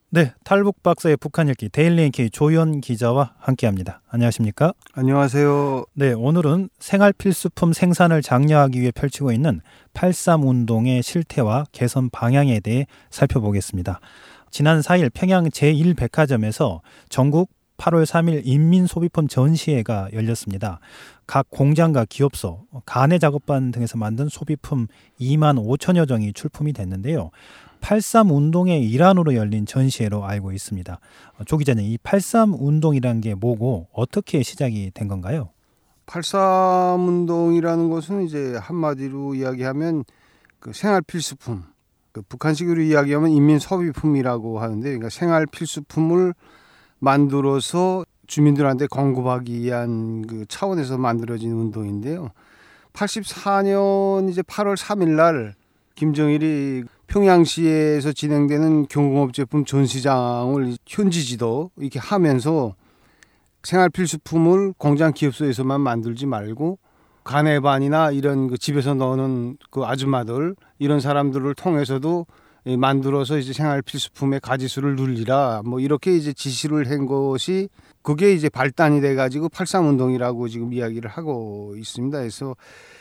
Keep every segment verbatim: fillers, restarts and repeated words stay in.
네, 탈북 박사의 북한읽기 데일리엔케이 조현 기자와 함께합니다. 안녕하십니까? 안녕하세요. 네, 오늘은 생활필수품 생산을 장려하기 위해 펼치고 있는 팔삼 운동의 실태와 개선 방향에 대해 살펴보겠습니다. 지난 사 일 평양 제일 백화점에서 전국 팔월 삼일 인민소비품 전시회가 열렸습니다. 각 공장과 기업소, 가내 작업반 등에서 만든 소비품 이만 오천여 종이 출품이 됐는데요. 팔삼 운동의 일환으로 열린 전시회로 알고 있습니다. 조 기자님, 이 팔삼 운동이란 게 뭐고 어떻게 시작이 된 건가요? 팔삼 운동이라는 것은 이제 한마디로 이야기하면 그 생활 필수품, 그 북한식으로 이야기하면 인민 소비품이라고 하는데, 그러니까 생활 필수품을 만들어서 주민들한테 공급하기 위한 그 차원에서 만들어진 운동인데요. 팔십사 년 이제 팔월 삼일 날 김정일이 평양시에서 진행되는 경공업 제품 전시장을 현지 지도 이렇게 하면서 생활 필수품을 공장 기업소에서만 만들지 말고 가내반이나 이런 그 집에서 넣는 그 아줌마들 이런 사람들을 통해서도 만들어서 이제 생활 필수품의 가지수를 늘리라 뭐 이렇게 이제 지시를 한 것이 그게 이제 발단이 돼 가지고 팔삼 운동이라고 지금 이야기를 하고 있습니다. 그래서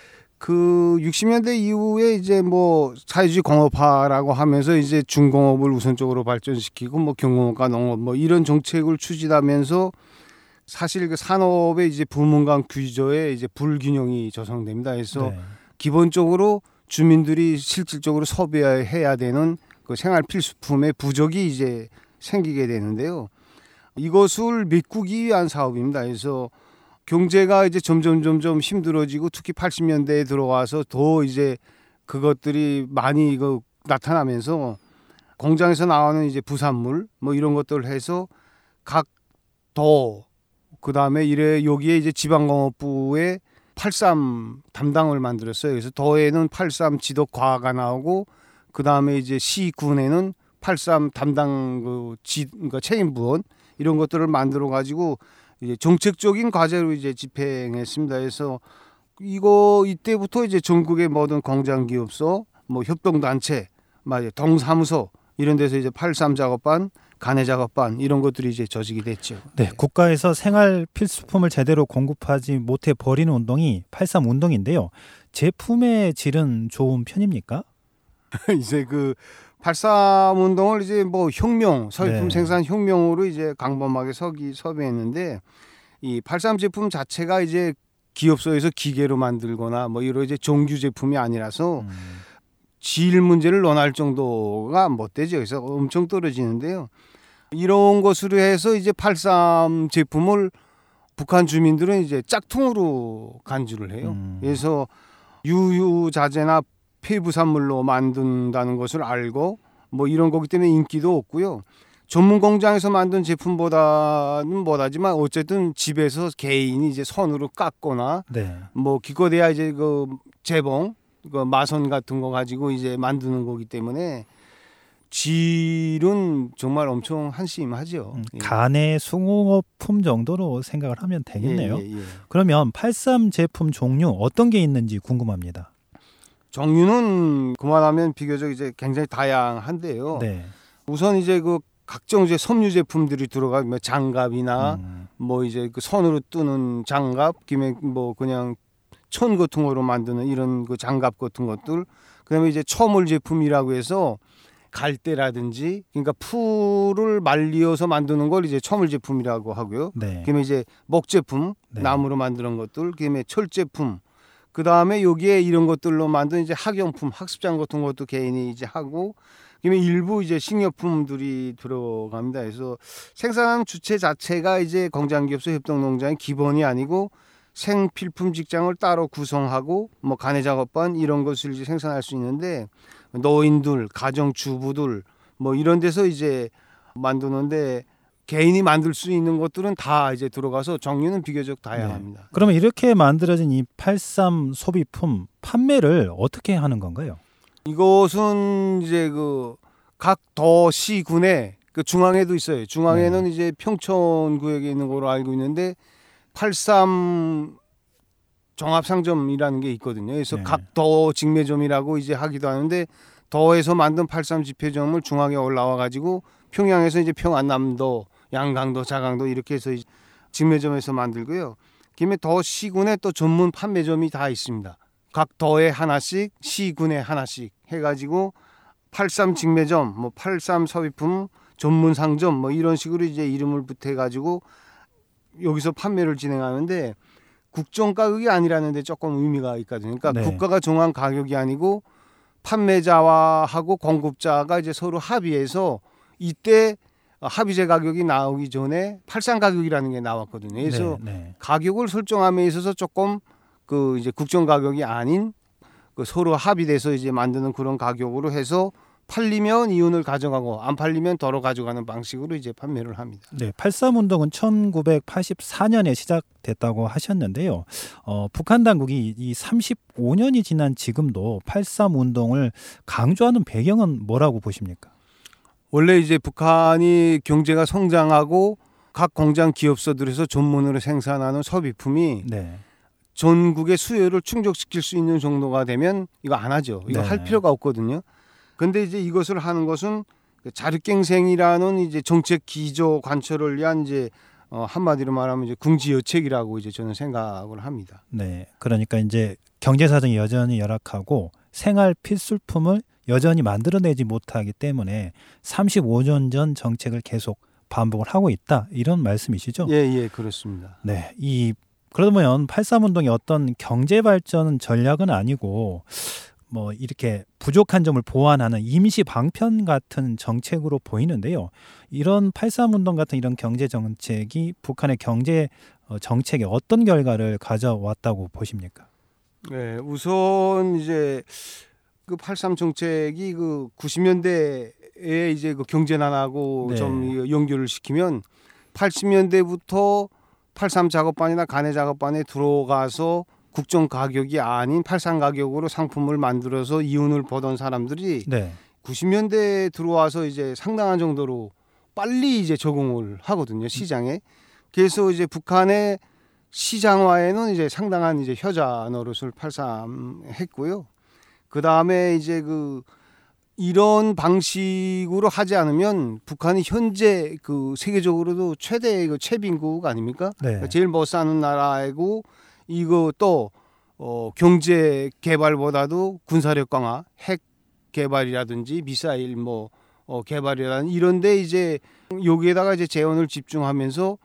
그 육십 년대 이후에 이제 뭐 사회주의 공업화라고 하면서 이제 중공업을 우선적으로 발전시키고 뭐 경공업과 농업 뭐 이런 정책을 추진하면서 사실 그 산업의 이제 부문간 규제에 이제 불균형이 조성됩니다. 그래서 네. 기본적으로 주민들이 실질적으로 소비해야 되는 그 생활 필수품의 부족이 이제 생기게 되는데요. 이것을 메꾸기 위한 사업입니다. 그래서 경제가 이제 점점 점점 힘들어지고 특히 팔십 년대에 들어와서 더 이제 그것들이 많이 이거 나타나면서 공장에서 나오는 이제 부산물 뭐 이런 것들을 해서 각 도 그다음에 이래 여기에 이제 지방공업부에 팔삼 담당을 만들었어요. 그래서 도에는 팔삼 지도과가 나오고 그다음에 이제 시군에는 팔삼 담당 그 지 그러니까 책임부원 이런 것들을 만들어 가지고 이제 정책적인 과제로 이제 집행했습니다. 그래서 이거 이때부터 이제 전국의 모든 공장 기업소, 뭐 협동단체, 막 동사무소 이런 데서 이제 팔삼 작업반, 가내 작업반 이런 것들이 이제 조직이 됐죠. 네, 국가에서 생활 필수품을 제대로 공급하지 못해 버리는 운동이 팔삼 운동인데요. 제품의 질은 좋은 편입니까? 이제 그 팔삼 운동을 이제 뭐 혁명, 소비품 네. 생산 혁명으로 이제 강범하게 서기 섭외했는데 이 팔삼 제품 자체가 이제 기업소에서 기계로 만들거나 뭐 이런 이제 정규 제품이 아니라서 음. 질 문제를 논할 정도가 못 되죠. 그래서 엄청 떨어지는데요. 이런 것으로 해서 이제 팔삼 제품을 북한 주민들은 이제 짝퉁으로 간주를 해요. 음. 그래서 유유자재나 폐부산물로 만든다는 것을 알고 뭐 이런 거기 때문에 인기도 없고요. 전문 공장에서 만든 제품보다는 못하지만 어쨌든 집에서 개인이 이제 손으로 깎거나 네. 뭐 기껏해야 이제 그 재봉, 그 마선 같은 거 가지고 이제 만드는 거기 때문에 질은 정말 엄청 한심하죠. 음, 예. 가내 수공업품 정도로 생각을 하면 되겠네요. 예, 예, 예. 그러면 팔삼 제품 종류 어떤 게 있는지 궁금합니다. 종류는 그만하면 비교적 이제 굉장히 다양한데요. 네. 우선 이제 그 각종 이제 섬유 제품들이 들어가 뭐 장갑이나 음. 뭐 이제 그 손으로 뜨는 장갑, 김에 뭐 그냥 천 같은 거로 만드는 이런 그 장갑 같은 것들, 그다음에 이제 초물 제품이라고 해서 갈대라든지 그러니까 풀을 말리어서 만드는 걸 이제 초물 제품이라고 하고요. 네. 그다음에 이제 목 제품, 네. 나무로 만드는 것들, 그다음에 철 제품. 그 다음에 여기에 이런 것들로 만든 이제 학용품, 학습장 같은 것도 개인이 이제 하고, 그다음에 일부 이제 식료품들이 들어갑니다. 그래서 생산하는 주체 자체가 이제 공장기업소 협동농장의 기본이 아니고 생필품 직장을 따로 구성하고 뭐 가내 작업반 이런 것을 이제 생산할 수 있는데 노인들, 가정주부들 뭐 이런 데서 이제 만드는데. 개인이 만들 수 있는 것들은 다 이제 들어가서 종류는 비교적 다양합니다. 네. 그러면 이렇게 만들어진 이 팔삼 소비품 판매를 어떻게 하는 건가요? 이것은 이제 그 각 도시군에 그 중앙에도 있어요. 중앙에는 네. 이제 평촌구역에 있는 걸로 알고 있는데 팔삼 종합상점이라는 게 있거든요. 그래서 네. 각 도 직매점이라고 이제 하기도 하는데 도에서 만든 팔삼 집회점을 중앙에 올라와 가지고 평양에서 이제 평안남도, 양강도, 자강도 이렇게 해서 직매점에서 만들고요. 김에 더 시군에 또 전문 판매점이 다 있습니다. 각 더에 하나씩, 시군에 하나씩 해가지고 팔십삼 직매점, 뭐 팔십삼 서비품 전문 상점 뭐 이런 식으로 이제 이름을 붙여가지고 여기서 판매를 진행하는데 국정 가격이 아니라는 데 조금 의미가 있거든요. 그러니까 네. 국가가 정한 가격이 아니고 판매자와하고 공급자가 이제 서로 합의해서 이때 합의제 가격이 나오기 전에 팔상 가격이라는 게 나왔거든요. 그래서 네, 네. 가격을 설정함에 있어서 조금 그 이제 국정 가격이 아닌 그 서로 합의돼서 이제 만드는 그런 가격으로 해서 팔리면 이윤을 가져가고 안 팔리면 덜어 가져가는 방식으로 이제 판매를 합니다. 네, 팔십삼 운동은 천구백팔십사 년에 시작됐다고 하셨는데요. 어, 북한 당국이 이 삼십오 년이 지난 지금도 팔십삼 운동을 강조하는 배경은 뭐라고 보십니까? 원래 이제 북한이 경제가 성장하고 각 공장 기업소들에서 전문으로 생산하는 소비품이 네. 전국의 수요를 충족시킬 수 있는 정도가 되면 이거 안 하죠. 이거 네. 할 필요가 없거든요. 근데 이제 이것을 하는 것은 자력갱생이라는 이제 정책 기조 관철을 위한 이제 어 한마디로 말하면 이제 궁지여책이라고 이제 저는 생각을 합니다. 네. 그러니까 이제 경제 사정이 여전히 열악하고 생활 필수품을 여전히 만들어내지 못하기 때문에 삼십오 년 전 정책을 계속 반복을 하고 있다. 이런 말씀이시죠? 예, 예, 그렇습니다. 네. 이 그러면 팔십삼 운동의 어떤 경제 발전 전략은 아니고 뭐 이렇게 부족한 점을 보완하는 임시 방편 같은 정책으로 보이는데요. 이런 팔십삼 운동 같은 이런 경제 정책이 북한의 경제 정책에 어떤 결과를 가져왔다고 보십니까? 네, 우선 이제 그 팔십삼 정책이 그 구십 년대에 이제 그 경제난하고 네. 좀 연결을 시키면 팔십 년대부터 팔십삼 작업반이나 간의 작업반에 들어가서 국정 가격이 아닌 팔십삼 가격으로 상품을 만들어서 이윤을 보던 사람들이 네. 구십 년대에 들어와서 이제 상당한 정도로 빨리 이제 적응을 하거든요, 시장에. 그래서 이제 북한의 시장화에는 이제 상당한 이제 효자 노릇을 팔십삼 했고요. 그 다음에 이제 그 이런 방식으로 하지 않으면 북한이 현재 그 세계적으로도 최대 그 채빈국 아닙니까? 네. 제일 못 사는 나라이고 이거 또 어, 경제 개발보다도 군사력 강화, 핵 개발이라든지 미사일 뭐 어, 개발이라는 이런데 이제 여기에다가 이제 재원을 집중하면서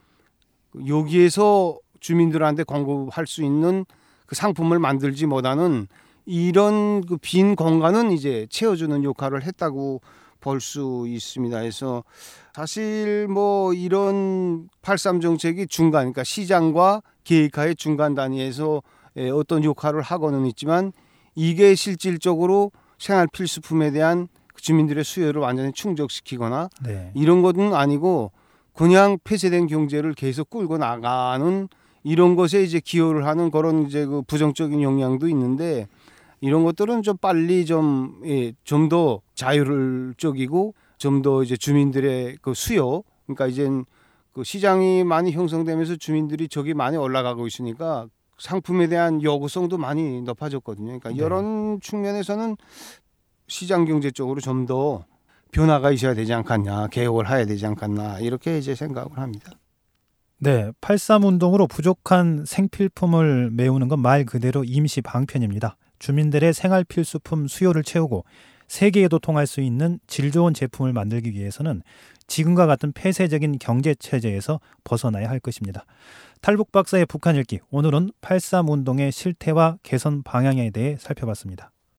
여기에서 주민들한테 공급할 수 있는 그 상품을 만들지 못하는 이런 그 빈 공간은 이제 채워주는 역할을 했다고 볼 수 있습니다. 그래서 사실 뭐 이런 팔십삼 정책이 중간, 그러니까 시장과 계획하의 중간 단위에서 어떤 역할을 하고는 있지만 이게 실질적으로 생활 필수품에 대한 주민들의 수요를 완전히 충족시키거나 네. 이런 것은 아니고 그냥 폐쇄된 경제를 계속 끌고 나가는 이런 것에 이제 기여를 하는 그런 이제 그 부정적인 영향도 있는데 이런 것들은 좀 빨리 좀, 예, 좀 더 자율적이고 좀 더 이제 주민들의 그 수요, 그러니까 이제 그 시장이 많이 형성되면서 주민들이 저기 많이 올라가고 있으니까 상품에 대한 요구성도 많이 높아졌거든요. 그러니까 네. 이런 측면에서는 시장 경제 쪽으로 좀 더 변화가 있어야 되지 않겠냐, 개혁을 해야 되지 않겠나 이렇게 이제 생각을 합니다. 네, 팔십삼 운동으로 부족한 생필품을 메우는 건 말 그대로 임시 방편입니다. 주민들의 생활 필수품 수요를 채우고 세계에도 통할 수 있는 질 좋은 제품을 만들기 위해서는 지금과 같은 폐쇄적인 경제 체제에서 벗어나야 할 것입니다. 탈북 박사의 북한 읽기, 오늘은 팔십삼 운동의 실태와 개선 방향에 대해 살펴봤습니다.